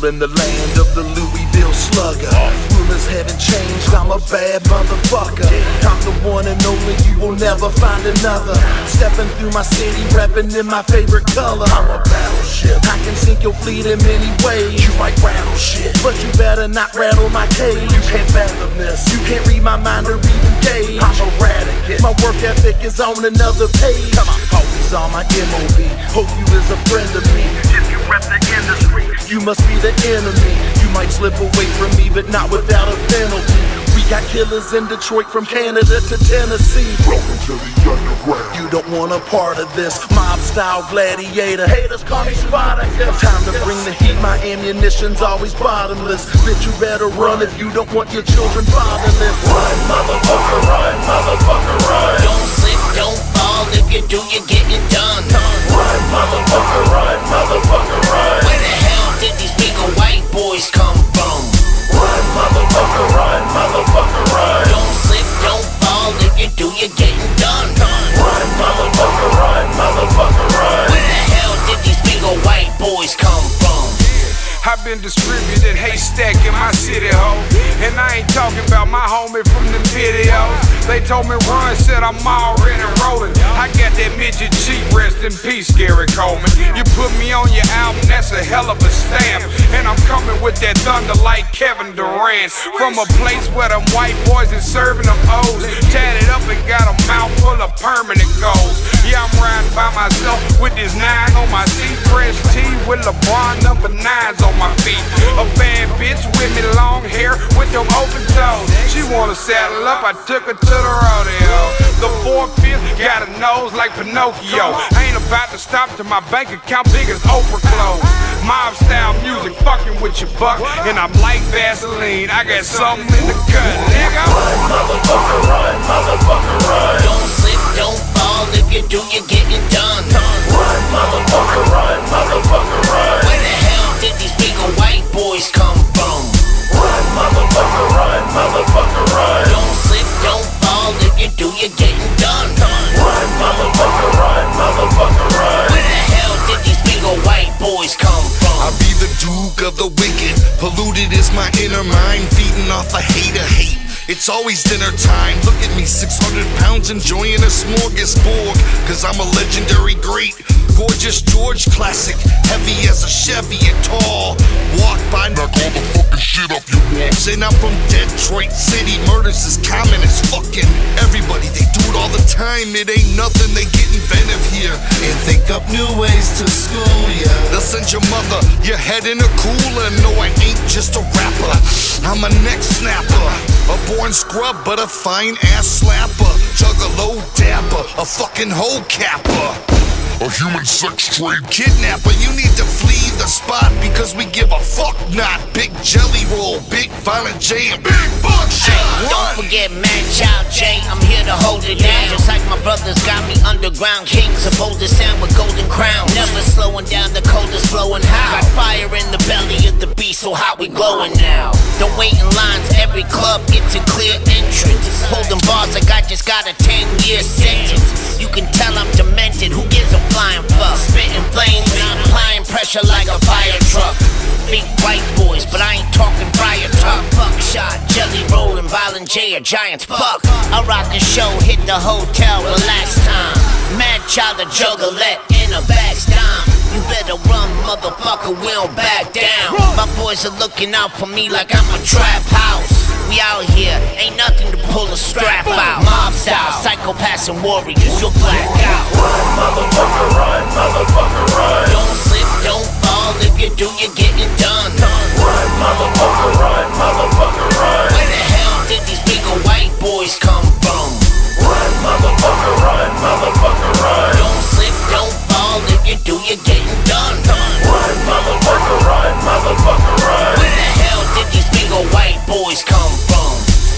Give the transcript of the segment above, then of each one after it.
in the land of the Louisville Slugger. Rumors haven't changed, I'm a bad motherfucker. I'm the one and only, you will never find another. Stepping through my city, rapping in my favorite color. I'm a battleship, I can sink your fleet in many ways. You might rattle shit, but you better not rattle my cage. You can't fathom this, you can't read my mind or even gauge. I'm erratic, my work ethic is on another page. Always on my MOB, hope you is a friend of me. If you rep the industry, you must be the enemy. You might slip away from me, but not without a penalty. We got killers in Detroit from Canada to Tennessee. Welcome to the underground. You don't want a part of this mob style gladiator. Haters call me Sparta. Time to bring the heat, my ammunition's always bottomless. Bitch, you better run if you don't want your children fatherless. Run, motherfucker, run, motherfucker, run. Don't slip, don't fall, if you do, you're getting done. Run, motherfucker, run, motherfucker, run. Where the hell did these big old white boys come from? Run, motherfucker, run, motherfucker, run. Don't slip, don't fall, if you do, you're getting done. Run, motherfucker, run, motherfucker, run. Where the hell did these big old white boys come from? I've been distributed haystack in my city, ho. And I ain't talking about my homie from them videos. They told me run, said I'm already rolling. I got that midget cheap, rest in peace, Gary Coleman. You put me on your album, that's a hell of a stamp. And I'm coming with that thunder like Kevin Durant. From a place where them white boys is serving them O's. Tatted up and got a mouth full of permanent goals. Yeah, I'm riding by myself with this 9 on my seat. Fresh tee with LeBron number 9s on my feet. A bad bitch with me long hair with them open toes. She wanna saddle up, I took her to the rodeo. The 4-5 got a nose like Pinocchio. Ain't about to stop till my bank account big as Oprah clothes. Mob style music fucking with your buck. And I'm like Vaseline, I got something in the cut, nigga. Run, motherfucker, run, motherfucker, run. Don't slip, don't fall, if you do, you're getting done. Run, motherfucker, run, motherfucker, run. Where the hell did these big old white boys come from? Run, motherfucker, run, motherfucker, run. Don't slip, don't fall, if you do, you're getting done. Run, motherfucker, run, motherfucker, run. Where the hell did these big old white boys come from? I'll be the Duke of the wicked. Polluted is my inner mind, feeding off a hater hate. It's always dinner time. Look at me, 600 pounds enjoying a smorgasbord. Cause I'm a legendary great. Gorgeous George classic. Heavy as a Chevy and tall. Walk by, knock all the fucking shit off your walls. And I'm from Detroit City. Murders is common as fucking everybody. They do it all the time. It ain't nothing, they get inventive here. And think up new ways to school ya. They'll send your mother your head in a cooler. No, I ain't just a rapper. I'm a neck snapper. A born scrub, but a fine ass slapper. Juggalo dapper, a fucking hole capper. A human sex trade kidnapper. You need to flee the spot because we give a fuck not. Big jelly roll, big violent J, and big buckshot. Hey, don't forget Man Child J, I'm here to hold it down. Just like my brothers got me underground king, supposed to sound with golden crown. Never slowing down, the coldest flowing high. Got fire in the belly of the beast, so how we glowing now? Don't wait in lines, every club gets a clear entrance. Holding bars like I just got a 10-year sentence. You can tell I'm demented, who gives a flying fuck? Spitting flames, applying pressure like a fire truck. Big white boys, but I ain't talking fire talk. Buckshot, jelly rolling, violent J or Giants, fuck. I rock the show, hit the hotel, relax time. Mad child, a juggalette in a backstime. You better run, motherfucker, we don't back down. My boys are looking out for me like I'm a trap house. We out here, ain't nothing to pull a strap out. Mob style, psychopaths and warriors, you'll black out. Run, motherfucker, run, motherfucker, run. Don't slip, don't fall, if you do, you're getting done. Run, motherfucker, run, motherfucker, run. Where the hell did these big old white boys come from? Run, motherfucker, run, motherfucker, run. Don't slip, don't fall, if you do, you're getting done. Run, motherfucker, run, motherfucker, run. Where the hell did these big old white boys come from?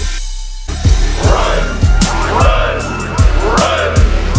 Run, run, run.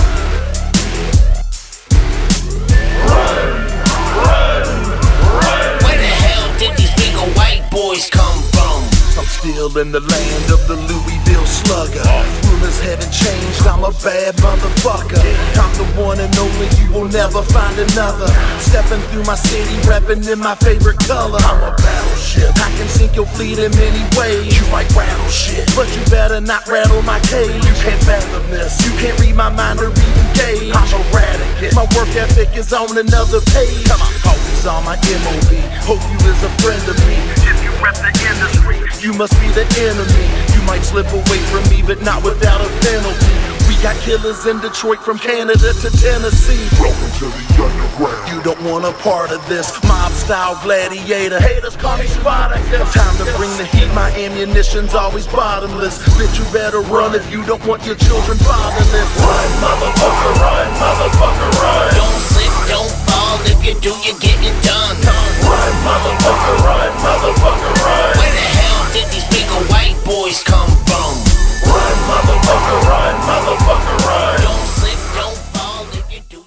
Run, run, run. Where the hell did these big old white boys come from? I'm still in the land kind of the Louisville slugger. Rumors haven't changed, I'm a bad motherfucker. I'm the one and only, you will never find another. Stepping through my city, repping in my favorite color. I'm a battleship, I can sink your fleet in many ways. You might rattle shit, but you better not rattle my cage. You can't fathom this, you can't read my mind or even gauge. I'm erratic, my work ethic is on another page. Always on my MOB, hope you is a friend of me. If you rep the industry, you must be the enemy. You might slip away from me, but not without a penalty. We got killers in Detroit from Canada to Tennessee. Welcome to the underground. You don't want a part of this mob style gladiator. Haters call me Spartacus. Time to bring the heat, my ammunition's always bottomless. Bitch, you better run if you don't want your children fatherless. Run, motherfucker, run.